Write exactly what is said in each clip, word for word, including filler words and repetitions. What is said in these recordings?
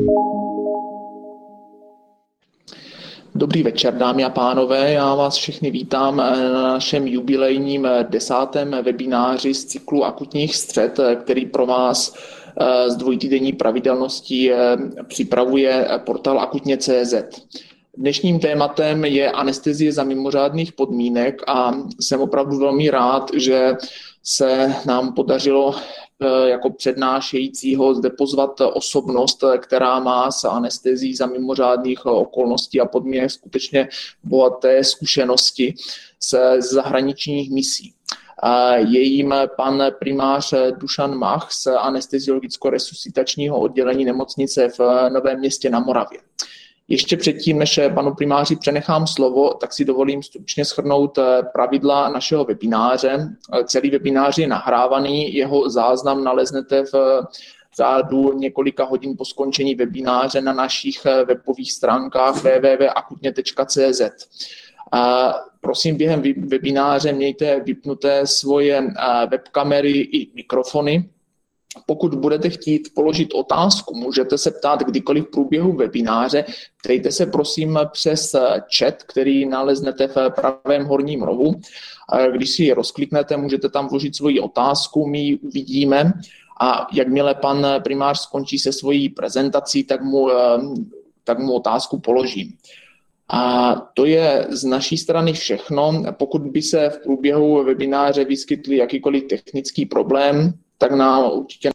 Dobrý večer, dámy a pánové. Já vás všechny vítám na našem jubilejním desátém webináři z cyklu akutních střet, který pro vás s dvojtýdenní pravidelností připravuje portál akutně tečka cé zet. Dnešním tématem je anestezie za mimořádných podmínek a jsem opravdu velmi rád, že se nám podařilo jako přednášejícího zde pozvat osobnost, která má s anestezií za mimořádných okolností a podmínek skutečně bohaté zkušenosti z zahraničních misí. Je jím pan primář Dušan Mach z anesteziologicko-resuscitačního oddělení nemocnice v Novém Městě na Moravě. Ještě předtím, než panu primáři přenechám slovo, tak si dovolím stručně shrnout pravidla našeho webináře. Celý webinář je nahrávaný, jeho záznam naleznete v řádu několika hodin po skončení webináře na našich webových stránkách w w w tečka akutně tečka cé zet. Prosím, během webináře mějte vypnuté svoje webkamery i mikrofony. Pokud budete chtít položit otázku, můžete se ptát kdykoliv v průběhu webináře. Ptejte se prosím přes chat, který naleznete v pravém horním rohu. Když si ji rozkliknete, můžete tam vložit svoji otázku, my ji uvidíme a jakmile pan primář skončí se svojí prezentací, tak mu, tak mu otázku položím. A to je z naší strany všechno. Pokud by se v průběhu webináře vyskytl jakýkoliv technický problém, tak nám určitě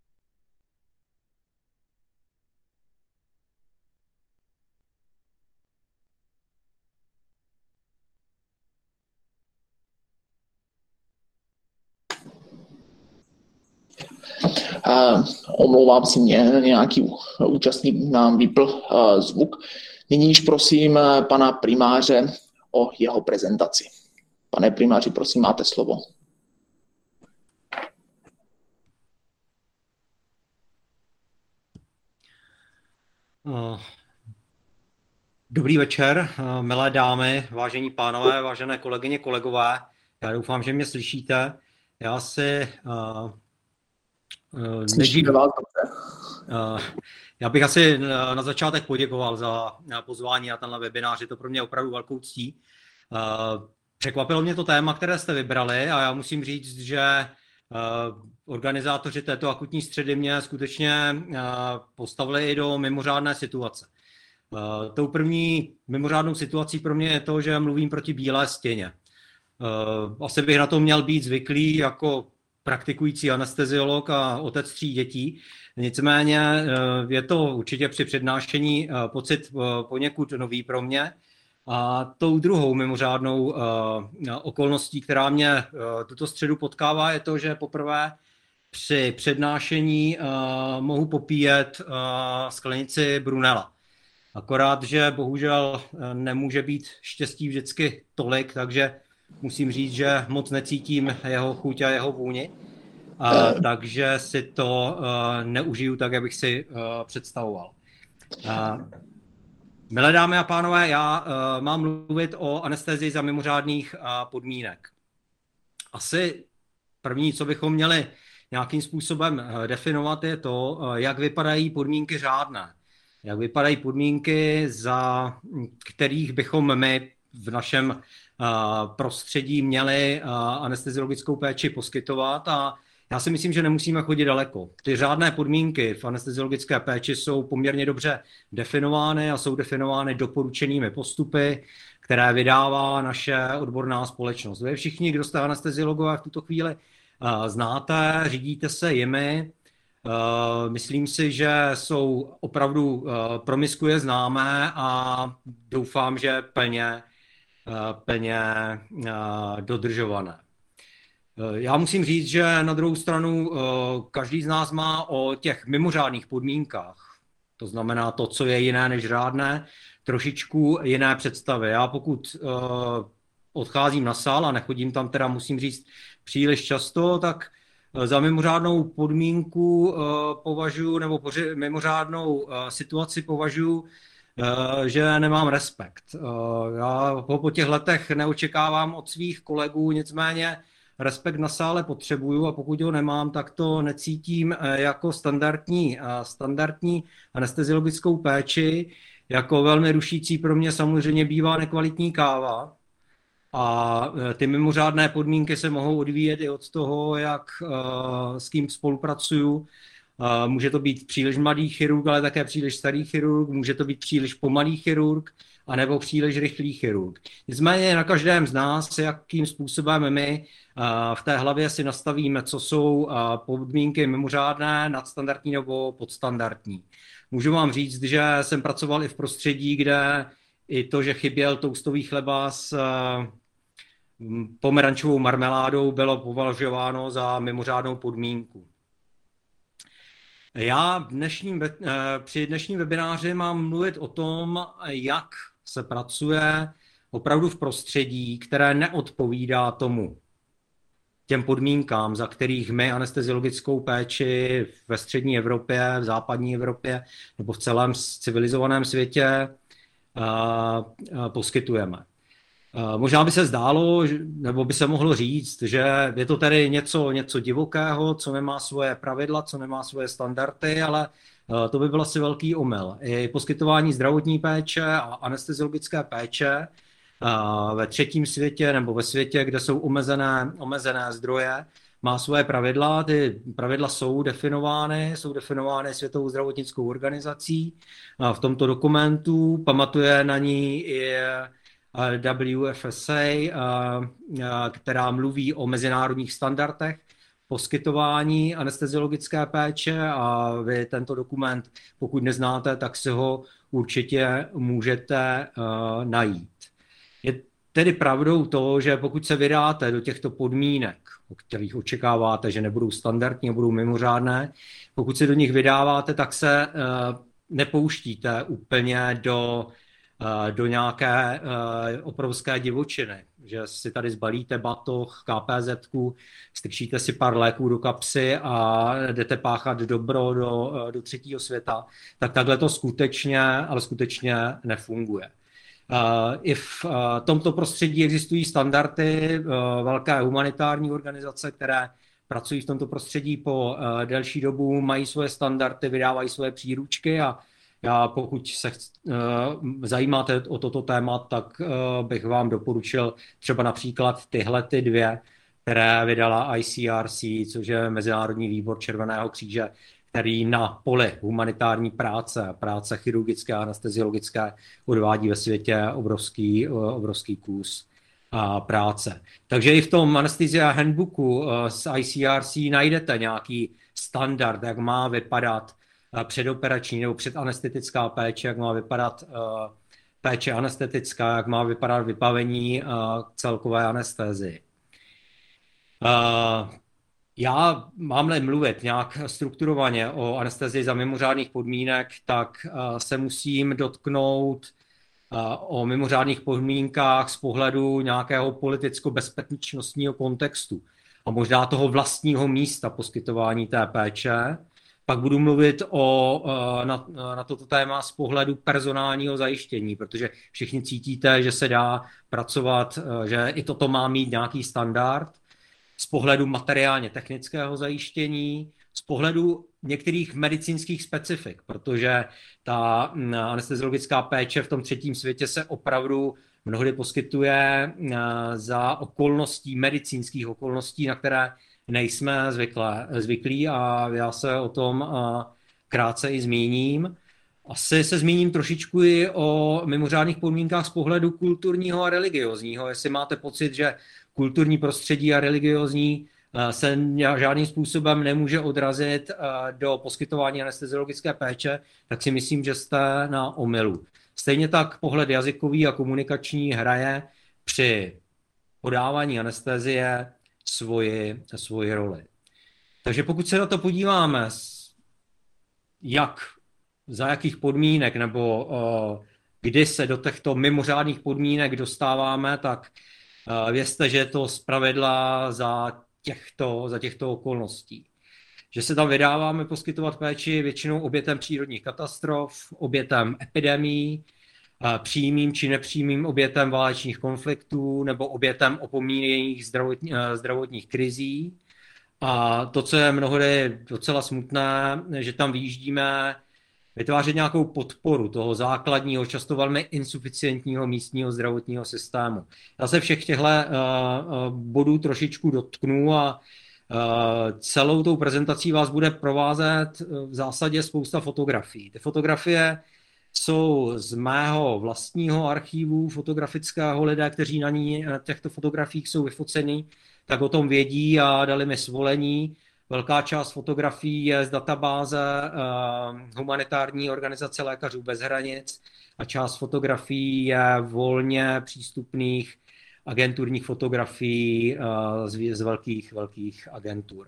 Uh, omlouvám si mě, nějaký účastník nám vypl uh, zvuk. Nyní již prosím pana primáře o jeho prezentaci. Pane primáři, prosím, máte slovo. Dobrý večer, milé dámy, vážení pánové, vážené kolegyně, kolegové. Já doufám, že mě slyšíte. Já si uh, Slyšíme vás dobře. Uh, já bych asi na začátek poděkoval za pozvání na tenhle webinář. Je to pro mě opravdu velkou ctí. Uh, překvapilo mě to téma, které jste vybrali a já musím říct, že uh, organizátoři této akutní středy mě skutečně uh, postavili i do mimořádné situace. Uh, tou první mimořádnou situací pro mě je to, že mluvím proti bílé stěně. Uh, asi bych na to měl být zvyklý jako praktikující anesteziolog a otec tří dětí. Nicméně uh, je to určitě při přednášení uh, pocit uh, poněkud nový pro mě. A tou druhou mimořádnou uh, okolností, která mě uh, tuto středu potkává, je to, že poprvé při přednášení uh, mohu popíjet uh, sklenici Brunella. Akorát, že bohužel nemůže být štěstí vždycky tolik, takže musím říct, že moc necítím jeho chuť a jeho vůni, a, takže si to uh, neužiju tak, jak bych si uh, představoval. Uh, milé dámy a pánové, já uh, mám mluvit o anestezii za mimořádných uh, podmínek. Asi první, co bychom měli nějakým způsobem uh, definovat, je to, uh, jak vypadají podmínky řádné. Jak vypadají podmínky, za kterých bychom my v našem uh, prostředí měli uh, anesteziologickou péči poskytovat, a já si myslím, že nemusíme chodit daleko. Ty řádné podmínky v anesteziologické péči jsou poměrně dobře definovány a jsou definovány doporučenými postupy, které vydává naše odborná společnost. Vy všichni, kdo jste anesteziologové v tuto chvíli uh, znáte, řídíte se jimi. Uh, myslím si, že jsou opravdu uh, promiskuje známé a doufám, že plně, uh, plně uh, dodržované. Uh, já musím říct, že na druhou stranu uh, každý z nás má o těch mimořádných podmínkách, to znamená to, co je jiné než řádné, trošičku jiné představy. Já pokud uh, odcházím na sál a nechodím tam teda, musím říct, příliš často, tak za mimořádnou podmínku uh, považuji, nebo poři, mimořádnou uh, situaci považuji, uh, že nemám respekt. Uh, já ho po těch letech neočekávám od svých kolegů, nicméně respekt na sále potřebuju a pokud ho nemám, tak to necítím jako standardní, standardní anesteziologickou péči. Jako velmi rušící pro mě samozřejmě bývá nekvalitní káva. A ty mimořádné podmínky se mohou odvíjet i od toho, jak s kým spolupracuju. Může to být příliš mladý chirurg, ale také příliš starý chirurg, může to být příliš pomalý chirurg, anebo příliš rychlý chirurg. Nicméně na každém z nás, jakým způsobem my v té hlavě si nastavíme, co jsou podmínky mimořádné, nadstandardní nebo podstandardní. Můžu vám říct, že jsem pracoval i v prostředí, kde i to, že chyběl toustový chleba s pomerančovou marmeládou, bylo považováno za mimořádnou podmínku. Já dnešním, při dnešním webináři mám mluvit o tom, jak se pracuje opravdu v prostředí, které neodpovídá tomu, těm podmínkám, za kterých my anesteziologickou péči ve střední Evropě, v západní Evropě nebo v celém civilizovaném světě poskytujeme. Možná by se zdálo, nebo by se mohlo říct, že je to tedy něco, něco divokého, co nemá svoje pravidla, co nemá svoje standardy, ale to by byl asi velký omyl. I poskytování zdravotní péče a anesteziologické péče ve třetím světě nebo ve světě, kde jsou omezené, omezené zdroje, má svoje pravidla. Ty pravidla jsou definovány, jsou definovány Světovou zdravotnickou organizací. V tomto dokumentu pamatuje na ní i W F S A, která mluví o mezinárodních standardech poskytování anesteziologické péče a vy tento dokument, pokud neznáte, tak si ho určitě můžete najít. Je tedy pravdou to, že pokud se vydáte do těchto podmínek, o kterých očekáváte, že nebudou standardní a budou mimořádné, pokud se do nich vydáváte, tak se nepouštíte úplně do do nějaké uh, obrovské divočiny, že si tady zbalíte batoh, K P Z ku, strčíte si pár léků do kapsy a jdete páchat dobro do, do třetího světa, tak takhle to skutečně, ale skutečně nefunguje. Uh, I v uh, tomto prostředí existují standardy, uh, velké humanitární organizace, které pracují v tomto prostředí po uh, delší dobu, mají svoje standardy, vydávají svoje příručky a já, pokud se uh, zajímáte o toto téma, tak uh, bych vám doporučil třeba například tyhle ty dvě, které vydala I C R C, což je Mezinárodní výbor Červeného kříže, který na poli humanitární práce, práce chirurgické a anesteziologické odvádí ve světě obrovský, uh, obrovský kus uh, práce. Takže i v tom Anesthesia Handbooku uh, z I C R C najdete nějaký standard, jak má vypadat předoperační nebo předanestetická péče, jak má vypadat uh, péče anestetická, jak má vypadat vybavení uh, celkové anestézii. Uh, já mám-li mluvit nějak strukturovaně o anestezii za mimořádných podmínek, tak uh, se musím dotknout uh, o mimořádných podmínkách z pohledu nějakého politicko-bezpečnostního kontextu a možná toho vlastního místa poskytování té péče. Pak budu mluvit o, na, na toto téma z pohledu personálního zajištění, protože všichni cítíte, že se dá pracovat, že i toto má mít nějaký standard. Z pohledu materiálně technického zajištění, z pohledu některých medicínských specifik, protože ta anesteziologická péče v tom třetím světě se opravdu mnohdy poskytuje za okolností, medicínských okolností, na které nejsme zvyklé, zvyklí a já se o tom krátce i zmíním. Asi se zmíním trošičku i o mimořádných podmínkách z pohledu kulturního a religiozního. Jestli máte pocit, že kulturní prostředí a religiozní se žádným způsobem nemůže odrazit do poskytování anesteziologické péče, tak si myslím, že jste na omylu. Stejně tak pohled jazykový a komunikační hraje při podávání anestezie svoji, svoji roli. Takže pokud se na to podíváme, jak, za jakých podmínek nebo uh, kdy se do těchto mimořádných podmínek dostáváme, tak uh, vězte, že je to zpravidla za těchto, za těchto okolností. Že se tam vydáváme poskytovat péči většinou obětem přírodních katastrof, obětem epidemií, přímým či nepřímým obětem válečných konfliktů nebo obětem opomíjených zdravotní, zdravotních krizí. A to, co je mnohdy docela smutné, že tam vyjíždíme vytvářet nějakou podporu toho základního, často velmi insuficientního místního zdravotního systému. Já se všech těchto bodů trošičku dotknu a celou tou prezentací vás bude provázet v zásadě spousta fotografií. Ty fotografie jsou z mého vlastního archivu fotografického. Lidé, kteří na, ní, na těchto fotografiích jsou vyfoceni, tak o tom vědí a dali mi svolení. Velká část fotografií je z databáze uh, humanitární organizace Lékařů bez hranic a část fotografií je volně přístupných agenturních fotografií uh, z, z velkých, velkých agentur.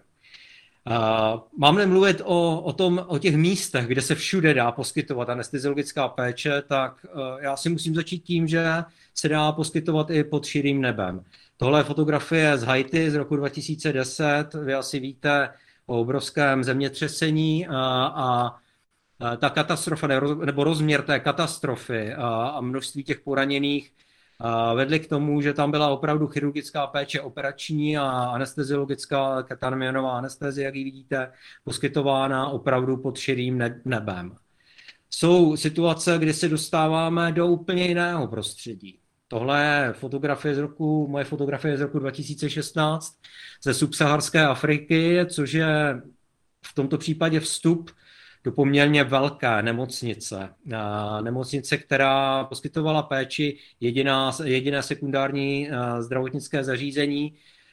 Uh, mám-li mluvit o, o, tom, o těch místech, kde se všude dá poskytovat anesteziologická péče, tak uh, já si musím začít tím, že se dá poskytovat i pod širým nebem. Tohle je fotografie z Haiti z roku dva tisíce deset. Vy asi víte o obrovském zemětřesení a, a ta katastrofa nebo rozměr té katastrofy a, a množství těch poraněných vedly k tomu, že tam byla opravdu chirurgická péče operační a anesteziologická ketamionová anestezie, jak ji vidíte, poskytována opravdu pod širým nebem. Jsou situace, kdy se dostáváme do úplně jiného prostředí. Tohle je fotografie z roku, moje fotografie z roku dva tisíce šestnáct ze subsaharské Afriky, což je v tomto případě vstup do poměrně velké nemocnice. Nemocnice, která poskytovala péči, jediná, jediné sekundární zdravotnické zařízení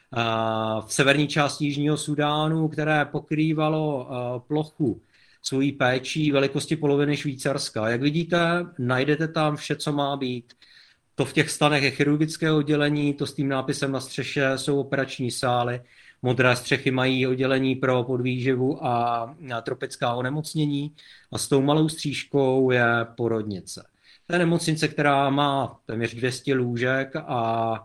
v severní části Jižního Sudánu, které pokrývalo plochu svojí péčí velikosti poloviny Švýcarska. Jak vidíte, najdete tam vše, co má být. To v těch stanech je chirurgické oddělení, to s tím nápisem na střeše jsou operační sály, modré střechy mají oddělení pro podvýživu a tropická onemocnění a s tou malou střížkou je porodnice. To je nemocnice, která má téměř dvě stě lůžek a, a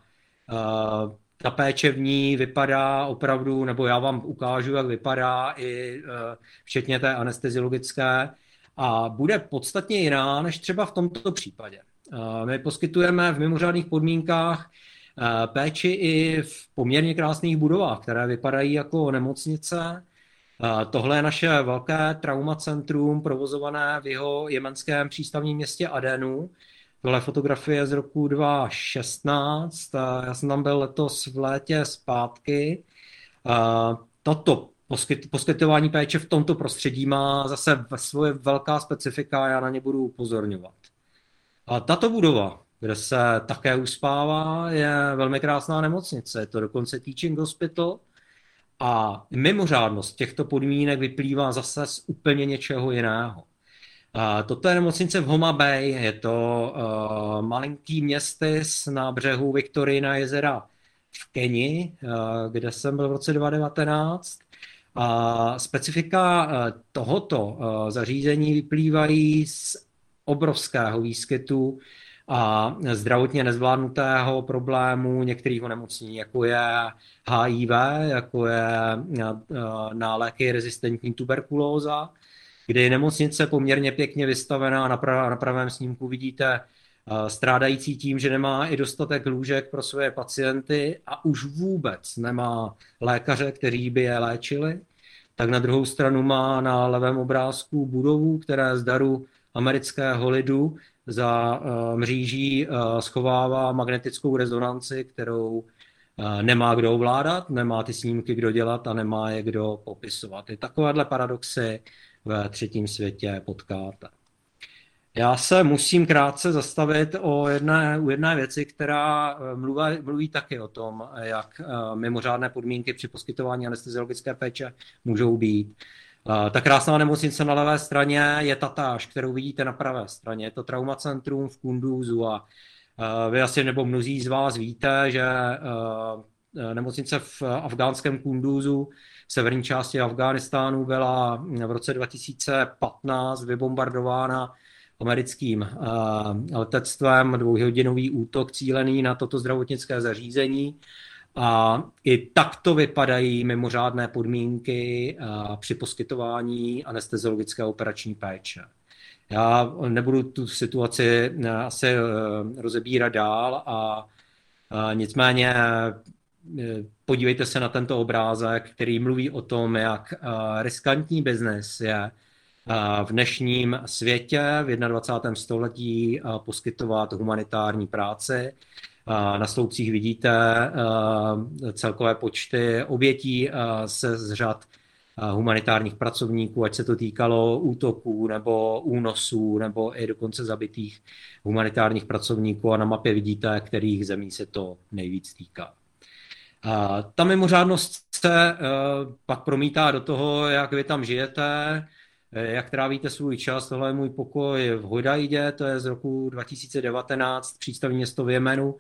ta péče v ní vypadá opravdu, nebo já vám ukážu, jak vypadá i včetně té anesteziologické a bude podstatně jiná než třeba v tomto případě. My poskytujeme v mimořádných podmínkách péči i v poměrně krásných budovách, které vypadají jako nemocnice. Tohle je naše velké traumacentrum provozované v jeho jemenském přístavním městě Adenu. Tohle fotografie z roku dva tisíce šestnáct. Já jsem tam byl letos v létě zpátky. Toto poskytování péče v tomto prostředí má zase svoje velká specifika, já na ně budu upozorňovat. A tato budova, kde se také uspává, je velmi krásná nemocnice. Je to dokonce teaching hospital a mimořádnost těchto podmínek vyplývá zase z úplně něčeho jiného. A toto je nemocnice v Homa Bay, je to uh, malinký městys na břehu Viktorijina jezera v Keni, uh, kde jsem byl v roce dva tisíce devatenáct. A specifika uh, tohoto uh, zařízení vyplývají z obrovského výskytu a zdravotně nezvládnutého problému některých onemocnění, jako je H I V, jako je na léky rezistentní tuberkulóza, kdy nemocnice poměrně pěkně vystavená, na, prav, na pravém snímku vidíte strádající tím, že nemá i dostatek lůžek pro své pacienty a už vůbec nemá lékaře, kteří by je léčili. Tak na druhou stranu má na levém obrázku budovu, které z daru amerického lidu za uh, mříží uh, schovává magnetickou rezonanci, kterou uh, nemá kdo ovládat, nemá ty snímky kdo dělat a nemá je kdo popisovat. I takovéhle paradoxy ve třetím světě potkáte. Já se musím krátce zastavit o jedné, u jedné věci, která mluví, mluví taky o tom, jak uh, mimořádné podmínky při poskytování anesteziologické péče můžou být. Ta krásná nemocnice na levé straně je tatáž, kterou vidíte na pravé straně. Je to traumacentrum v Kunduzu a vy asi nebo mnozí z vás víte, že nemocnice v afgánském Kunduzu, v severní části Afghánistánu, byla v roce dva tisíce patnáct vybombardována americkým letectvem, dvouhodinový útok cílený na toto zdravotnické zařízení. A i takto vypadají mimořádné podmínky při poskytování anesteziologické operační péče. Já nebudu tu situaci asi rozebírat dál a nicméně podívejte se na tento obrázek, který mluví o tom, jak riskantní biznes je v dnešním světě v dvacátém prvním století poskytovat humanitární práci. Na sloupcích vidíte celkové počty obětí se z řad humanitárních pracovníků, ať se to týkalo útoků nebo únosů nebo i dokonce zabitých humanitárních pracovníků, a na mapě vidíte, kterých zemí se to nejvíc týká. A ta mimořádnost se pak promítá do toho, jak vy tam žijete, jak trávíte svůj čas. Tohle je můj pokoj v Hodaidě, to je z roku dva tisíce devatenáct, přístavní město v Jemenu.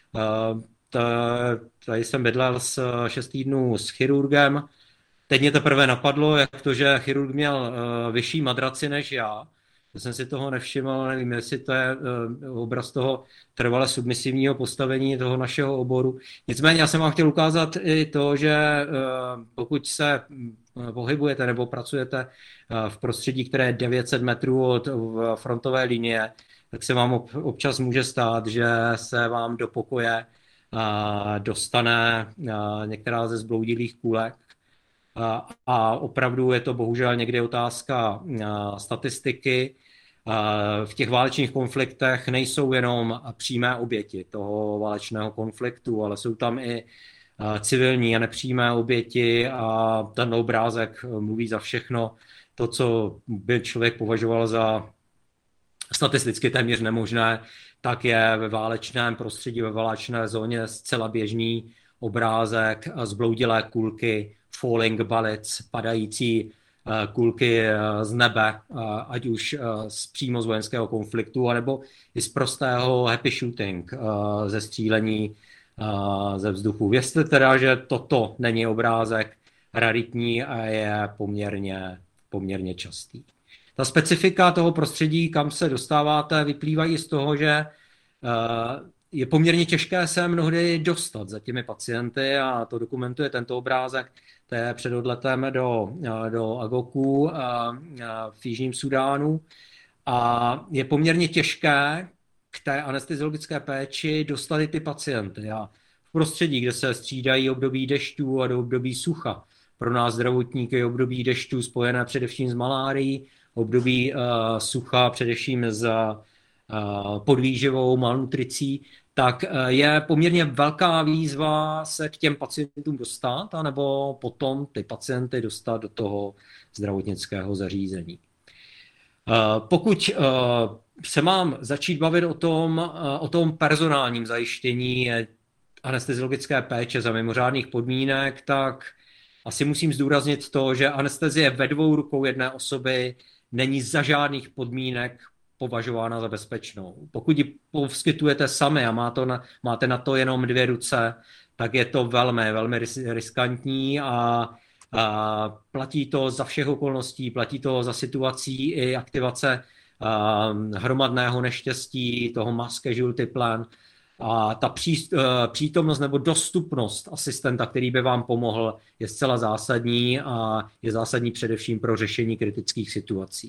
Tady jsem bydlel s šest týdnů s chirurgem. Teď mě teprve napadlo, jak to, že chirurg měl vyšší madraci než já. To jsem si toho nevšiml, nevím, jestli to je obraz toho trvale submisivního postavení toho našeho oboru. Nicméně já jsem vám chtěl ukázat i to, že pokud se pohybujete nebo pracujete v prostředí, které je devět set metrů od frontové linie, tak se vám občas může stát, že se vám do pokoje dostane některá ze zbloudilých kulek. A opravdu je to bohužel někdy otázka statistiky. V těch válečných konfliktech nejsou jenom přímé oběti toho válečného konfliktu, ale jsou tam i civilní a nepřímé oběti, a ten obrázek mluví za všechno. To, co by člověk považoval za statisticky téměř nemožné, tak je ve válečném prostředí, ve válečné zóně zcela běžný obrázek zbloudilé kulky, falling bullets, padající kulky z nebe, ať už z přímo z vojenského konfliktu, anebo i z prostého happy shooting, ze střílení ze vzduchu. Věřte teda, že toto není obrázek raritní a je poměrně, poměrně častý. Ta specifika toho prostředí, kam se dostáváte, vyplývají z toho, že je poměrně těžké se mnohdy dostat za těmi pacienty, a to dokumentuje tento obrázek. To je před odletem do, do Agoku v Jižním Sudánu. A je poměrně těžké k té anesteziologické péči dostat i ty pacienty. A v prostředí, kde se střídají období dešťů a do období sucha, pro nás zdravotníky období dešťů spojené především s malárií, období uh, sucha především s uh, podvýživou, malnutricí, tak uh, je poměrně velká výzva se k těm pacientům dostat, anebo potom ty pacienty dostat do toho zdravotnického zařízení. Uh, pokud uh, se mám začít bavit o tom, uh, o tom personálním zajištění anesteziologické péče za mimořádných podmínek, tak asi musím zdůraznit to, že anestezie ve dvou rukou jedné osoby není za žádných podmínek považována za bezpečnou. Pokud ji poskytujete sami a má to na, máte na to jenom dvě ruce, tak je to velmi, velmi riskantní a, a platí to za všech okolností, platí to za situací i aktivace a, hromadného neštěstí, toho mass casualty plan. A ta pří, přítomnost nebo dostupnost asistenta, který by vám pomohl, je zcela zásadní a je zásadní především pro řešení kritických situací.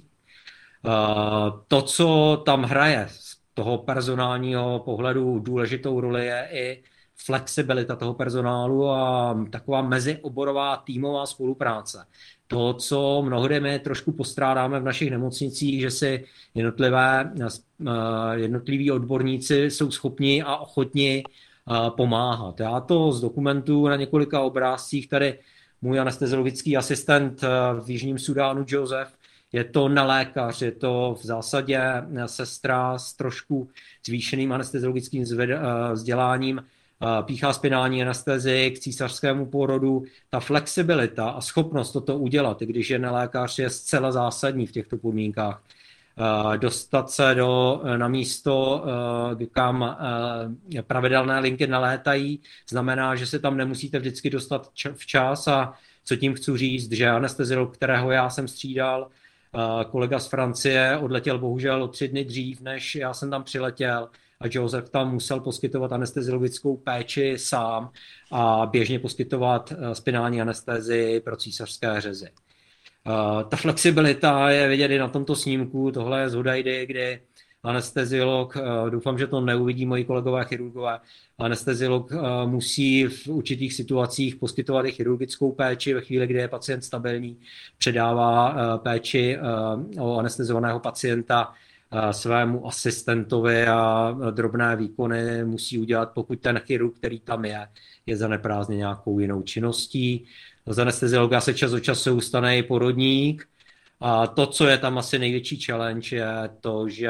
To, co tam hraje z toho personálního pohledu důležitou roli, je i flexibilita toho personálu a taková mezioborová týmová spolupráce. To, co mnohdy my trošku postrádáme v našich nemocnicích, že si jednotlivé, jednotliví odborníci jsou schopni a ochotni pomáhat. Já to zdokumentuju na několika obrázcích. Tady můj anesteziologický asistent v Jižním Sudánu, Joseph, je to nelékař, je to v zásadě sestra s trošku zvýšeným anesteziologickým vzděláním, píchá spinální anestezii k císařskému porodu. Ta flexibilita a schopnost toto udělat, i když je nelékař, je zcela zásadní v těchto podmínkách. Dostat se do, na místo, kam pravidelné linky nalétají, znamená, že se tam nemusíte vždycky dostat včas. A co tím chci říct, že anesteziolog, kterého já jsem střídal, kolega z Francie, odletěl bohužel o tři dny dřív, než já jsem tam přiletěl, a Joseph tam musel poskytovat anesteziologickou péči sám a běžně poskytovat spinální anestezii pro císařské řezy. Ta flexibilita je vidět i na tomto snímku, tohle je z Hodajdy, kdy anesteziolog, doufám, že to neuvidí moji kolegové chirurgové, anesteziolog musí v určitých situacích poskytovat i chirurgickou péči ve chvíli, kdy je pacient stabilní, předává péči o anestezovaného pacienta svému asistentovi a drobné výkony musí udělat, pokud ten chirurg, který tam je, je zaneprázdněn nějakou jinou činností. Z anesteziologa se čas od času stane i porodník. A to, co je tam asi největší challenge, je to, že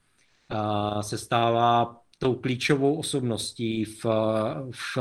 se stává tou klíčovou osobností v, v,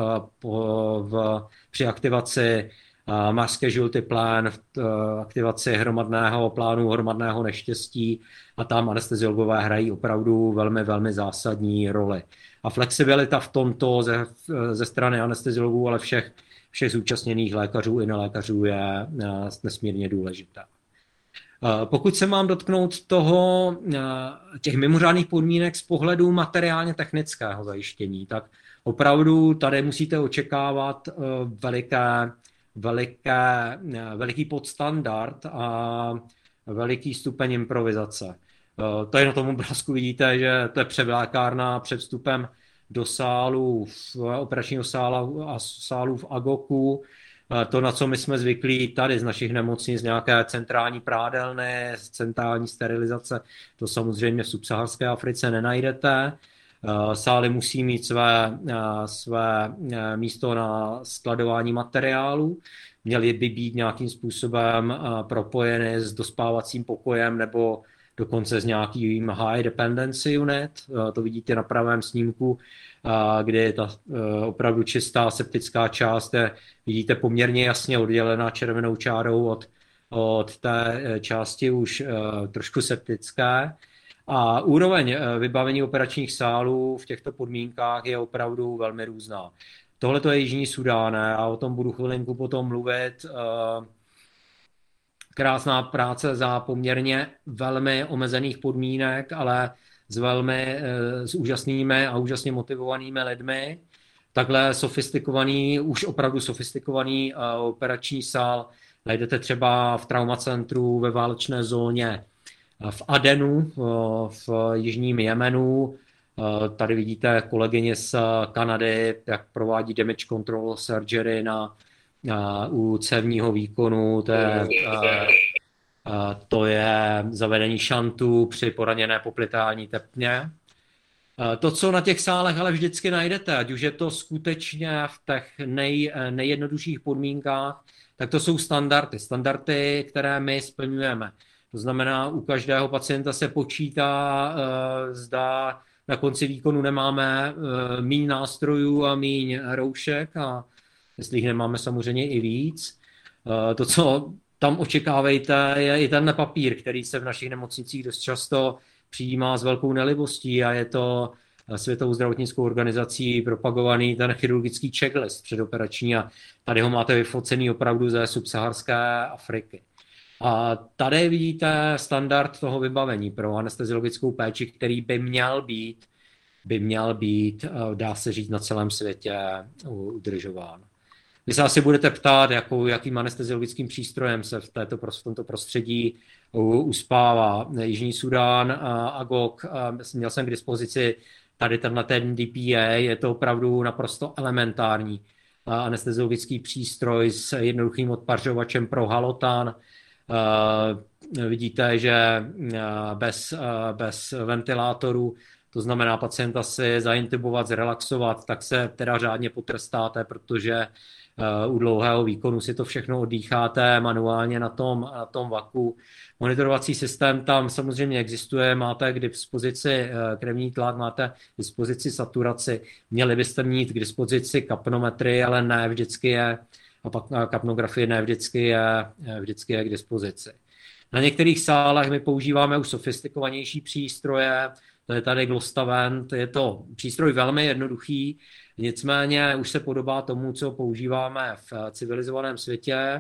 v, při aktivaci mass casualty plan, v aktivaci hromadného plánu, hromadného neštěstí a tam anesteziologové hrají opravdu velmi, velmi zásadní roli. A flexibilita v tomto ze, ze strany anesteziologů, ale všech, všech zúčastněných lékařů i nelékařů je nesmírně důležitá. Pokud se mám dotknout toho, těch mimořádných podmínek z pohledu materiálně technického zajištění, tak opravdu tady musíte očekávat veliké, veliké, veliký podstandard a veliký stupeň improvizace. To je na tom obrázku vidíte, že to je převlékárna před vstupem do sálu, v operačního sálu a sálu v Agoku. To, na co my jsme zvyklí tady z našich nemocnic, nějaké centrální prádelny, centrální sterilizace, to samozřejmě v subsaharské Africe nenajdete. Sály musí mít své, své místo na skladování materiálu, měly by být nějakým způsobem propojeny s dospávacím pokojem nebo dokonce s nějakým high dependency unit. To vidíte na pravém snímku, kde je ta opravdu čistá septická část, je, vidíte poměrně jasně oddělená červenou čárou od, od té části už trošku septické. A úroveň vybavení operačních sálů v těchto podmínkách je opravdu velmi různá. Tohle to je Jižní Súdán a o tom budu chvilinku potom mluvit. Krásná práce za poměrně velmi omezených podmínek, ale s velmi s úžasnými a úžasně motivovanými lidmi. Takhle sofistikovaný, už opravdu sofistikovaný operační sál najdete třeba v traumacentru ve válečné zóně v Adenu, v jižním Jemenu. Tady vidíte kolegyně z Kanady, jak provádí damage control surgery na, na, u cévního výkonu. To je, to je zavedení šantu při poraněné poplitální tepně. To, co na těch sálech ale vždycky najdete, ať už je to skutečně v těch nej, nejjednodušších podmínkách, tak to jsou standardy. Standardy, které my splňujeme. To znamená, u každého pacienta se počítá, zda na konci výkonu nemáme míň nástrojů a míň roušek a jestli jich nemáme samozřejmě i víc. To, co tam očekávejte, je i ten papír, který se v našich nemocnicích dost často přijímá s velkou nelibostí a je to Světovou zdravotnickou organizací propagovaný ten chirurgický checklist předoperační a tady ho máte vyfocený opravdu ze subsaharské Afriky. A tady vidíte standard toho vybavení pro anesteziologickou péči, který by měl být, by měl být, dá se říct, na celém světě udržován. Vy se asi budete ptát, jakou, jakým anesteziologickým přístrojem se v, této, v tomto prostředí uspává. Jižní Súdán, Agok, měl jsem k dispozici tady tenhle ten D P A, je to opravdu naprosto elementární anesteziologický přístroj s jednoduchým odpařovačem pro halotan. Uh, vidíte, že uh, bez, uh, bez ventilátoru, to znamená pacienta si zaintubovat, zrelaxovat, tak se teda řádně potrestáte, protože uh, u dlouhého výkonu si to všechno odýcháte manuálně na tom, na tom vaku. Monitorovací systém tam samozřejmě existuje, máte k dispozici uh, krevní tlak, máte k dispozici saturaci, měli byste mít k dispozici kapnometry, ale ne vždycky je a pak kapnografie ne vždycky je, vždycky je k dispozici. Na některých sálech my používáme už sofistikovanější přístroje, to je tady Glostavent, je to přístroj velmi jednoduchý, nicméně už se podobá tomu, co používáme v civilizovaném světě.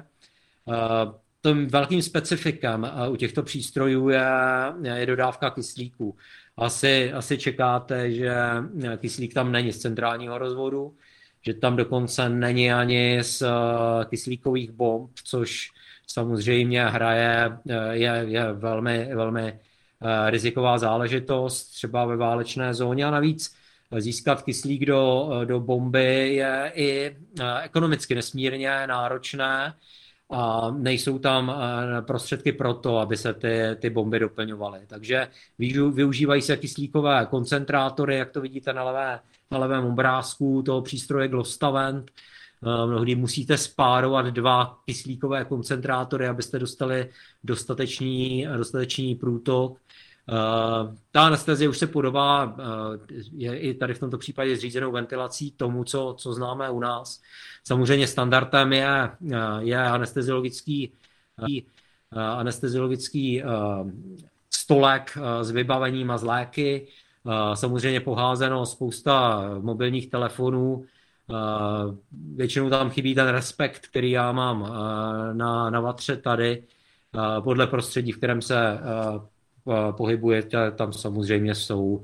Tím velkým specifikem u těchto přístrojů je, je dodávka kyslíku. Asi, asi čekáte, že kyslík tam není z centrálního rozvodu, že tam dokonce není ani z kyslíkových bomb, což samozřejmě hraje, je, je velmi, velmi riziková záležitost, třeba ve válečné zóně a navíc získat kyslík do, do bomby je i ekonomicky nesmírně náročné a nejsou tam prostředky pro to, aby se ty, ty bomby doplňovaly. Takže využívají se kyslíkové koncentrátory, jak to vidíte na, levé, na levém obrázku toho přístroje Glostavent. Mnohdy musíte spárovat dva kyslíkové koncentrátory, abyste dostali dostatečný, dostatečný průtok. Ta anestezie už se podobá, je i tady v tomto případě zřízenou ventilací tomu, co, co známe u nás. Samozřejmě standardem je, je anesteziologický, anesteziologický stolek s vybavením a s léky. Samozřejmě poházeno spousta mobilních telefonů. Většinou tam chybí ten respekt, který já mám na, na vatře tady. Podle prostředí, v kterém se pohybujete, tam samozřejmě jsou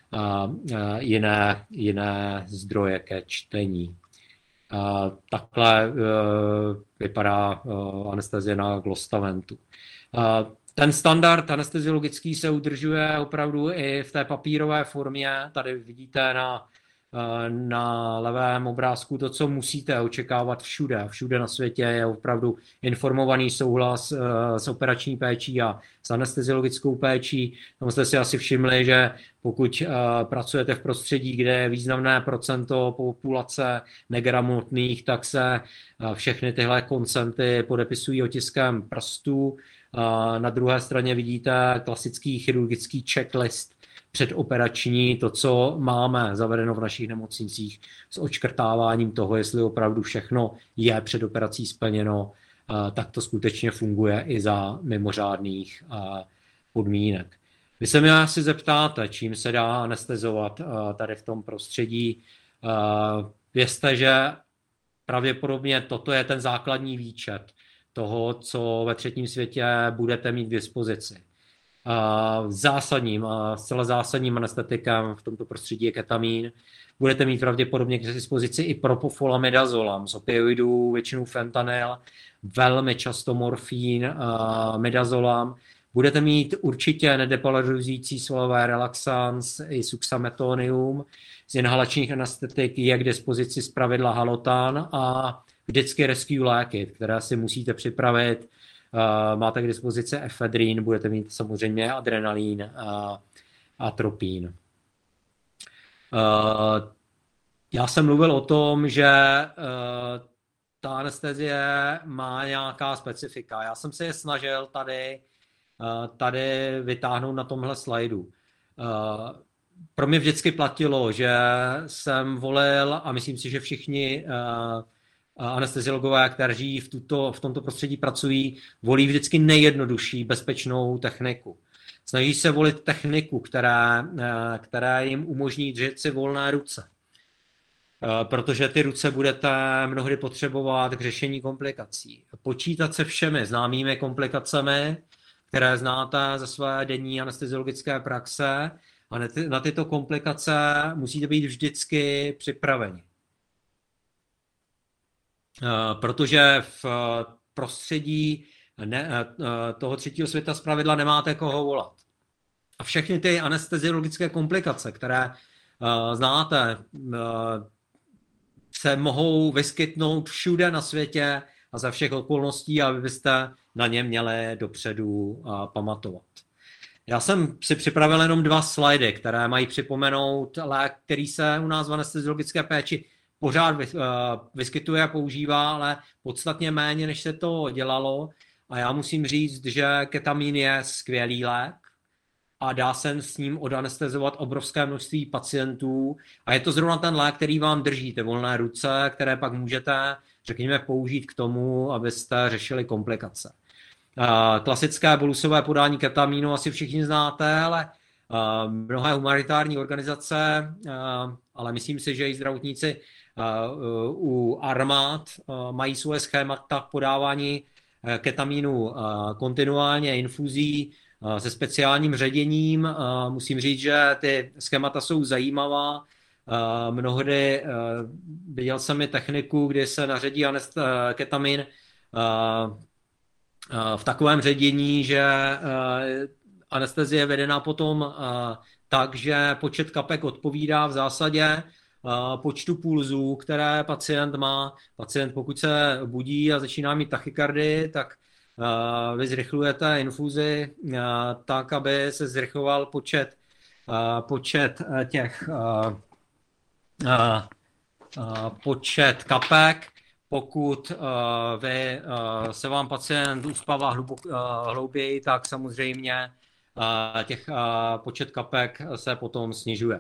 jiné, jiné zdroje ke čtení. Takhle vypadá anestezie na Glostaventu. Ten standard anesteziologický se udržuje opravdu i v té papírové formě. Tady vidíte na, na levém obrázku to, co musíte očekávat všude. Všude na světě je opravdu informovaný souhlas s operační péčí a s anesteziologickou péčí. Tam jste si asi všimli, že pokud pracujete v prostředí, kde je významné procento populace negramotných, tak se všechny tyhle konsenty podepisují otiskem prstů. Na druhé straně vidíte klasický chirurgický checklist předoperační, to, co máme zavedeno v našich nemocnicích s odškrtáváním toho, jestli opravdu všechno je před operací splněno, tak to skutečně funguje i za mimořádných podmínek. Vy se mě asi zeptáte, čím se dá anestezovat tady v tom prostředí. Vězte, že pravděpodobně toto je ten základní výčet toho, co ve třetím světě budete mít k dispozici. Zásadním, zcela zásadním anestetikem v tomto prostředí je ketamín. Budete mít pravděpodobně k dispozici i propofol z opioidů, většinou fentanyl, velmi často morfín, midazolam. Budete mít určitě nedepolarizující svalové relaxans i suxametonium. Z inhalačních anestetik je k dispozici zpravidla halotan a vždycky rescue léky, které si musíte připravit. Máte k dispozici efedrín, budete mít samozřejmě adrenalín a atropín. Já jsem mluvil o tom, že ta anestezie má nějaká specifika. Já jsem se je snažil tady, tady vytáhnout na tomhle slajdu. Pro mě vždycky platilo, že jsem volil, a myslím si, že všichni anesteziologové, kteří v, tuto, v tomto prostředí pracují, volí vždycky nejjednodušší bezpečnou techniku. Snaží se volit techniku, která, která jim umožní držet si volné ruce. Protože ty ruce budete mnohdy potřebovat k řešení komplikací. Počítat se všemi známými komplikacemi, které znáte ze své denní anesteziologické praxe, a na tyto komplikace musíte být vždycky připraveni. Protože v prostředí ne, toho třetího světa zpravidla nemáte koho volat. A všechny ty anesteziologické komplikace, které uh, znáte, uh, se mohou vyskytnout všude na světě a za všech okolností, aby byste na ně měli dopředu uh, pamatovat. Já jsem si připravil jenom dva slajdy, které mají připomenout lék, který se u nás v anesteziologické péči pořád vyskytuje a používá, ale podstatně méně, než se to dělalo. A já musím říct, že ketamín je skvělý lék a dá se s ním odanestezovat obrovské množství pacientů. A je to zrovna ten lék, který vám drží ty volné ruce, které pak můžete, řekněme, použít k tomu, abyste řešili komplikace. Klasické bolusové podání ketamínu asi všichni znáte, ale mnohé humanitární organizace, ale myslím si, že i zdravotníci u armád mají svoje schémata k podávání ketamínu kontinuálně infuzí se speciálním ředěním. Musím říct, že ty schémata jsou zajímavá. Mnohdy viděl jsem i techniku, kdy se naředí ketamin v takovém ředění, že anestezie je vedená potom tak, že počet kapek odpovídá v zásadě počtu pulzů, které pacient má. Pacient, pokud se budí a začíná mít tachykardii, tak vy zrychlujete infuzi tak, aby se zrychloval počet, počet těch počet kapek. Pokud vy, se vám pacient uspává hlubok, hlouběji, tak samozřejmě těch počet kapek se potom snižuje.